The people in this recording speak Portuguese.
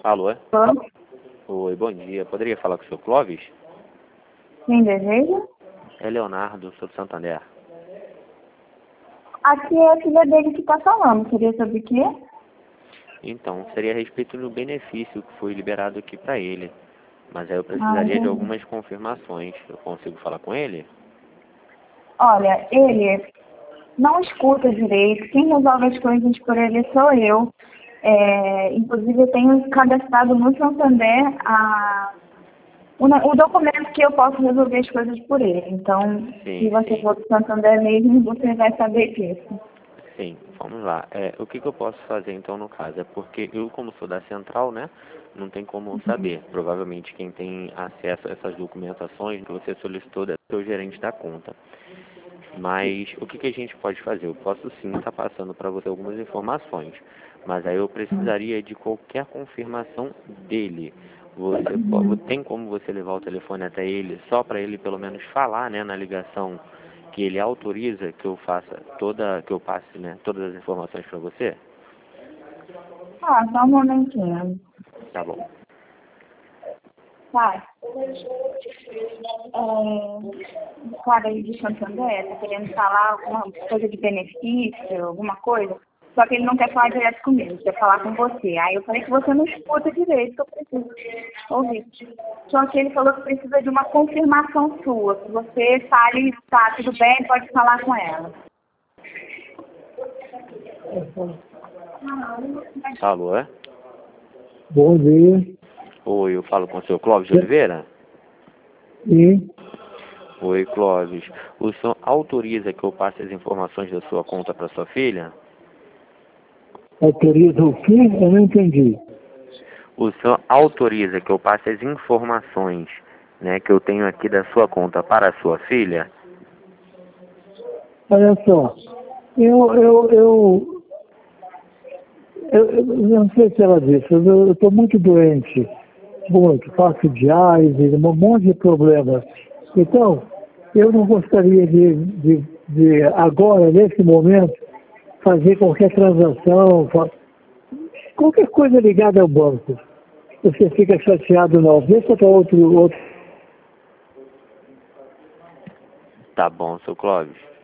Alô? Alô? Oi, bom dia. Poderia falar com o seu Clóvis? Quem deseja? É Leonardo, sou do Santander. Aqui é a filha dele que está falando. Seria sobre o quê? Então, seria a respeito do benefício que foi liberado aqui para ele. Mas aí eu Ah, precisaria de entendi. algumas confirmações. Eu consigo falar com ele? Olha, ele não escuta direito. Quem resolve as coisas por ele sou eu. Inclusive, eu tenho cadastrado no Santander o documento que eu posso resolver as coisas por ele. Então, se Sim, você sim. for do Santander mesmo, você vai saber disso. Sim, vamos lá. O que eu posso fazer então no caso? É porque eu, como sou da central, né, não tem como eu saber. Provavelmente quem tem acesso a essas documentações que você solicitou deve ser o gerente da conta. Mas o que a gente pode fazer? Eu posso sim estar passando para você algumas informações, mas aí eu precisaria de qualquer confirmação dele. Tem como você levar o telefone até ele, só para ele pelo menos falar, né, na ligação, que ele autoriza que eu faça que eu passe, né, todas as informações para você? Ah, só um momentinho. Tá bom. Vai. O cara aí de Santander está querendo falar alguma coisa de benefício, alguma coisa, só que ele não quer falar direto comigo, quer falar com você. Aí eu falei que você não escuta direito, que eu preciso ouvir. Só que ele falou que precisa de uma confirmação sua, que você fale, tá, tudo bem, pode falar com ela. Alô, é? Bom dia. Oi, eu falo com o seu Clóvis de Oliveira? E Oi, Clóvis. O senhor autoriza que eu passe as informações da sua conta para sua filha? autoriza o quê? Eu não entendi. O senhor autoriza que eu passe as informações, né, que eu tenho aqui da sua conta para a sua filha? Olha só, eu não sei se ela disse, eu estou muito doente, muito, faço diálise, um monte de problemas. Então, eu não gostaria de agora, nesse momento, fazer qualquer transação, qualquer coisa ligada ao banco. Você fica chateado não, deixa para outro. Tá bom, seu Clóvis.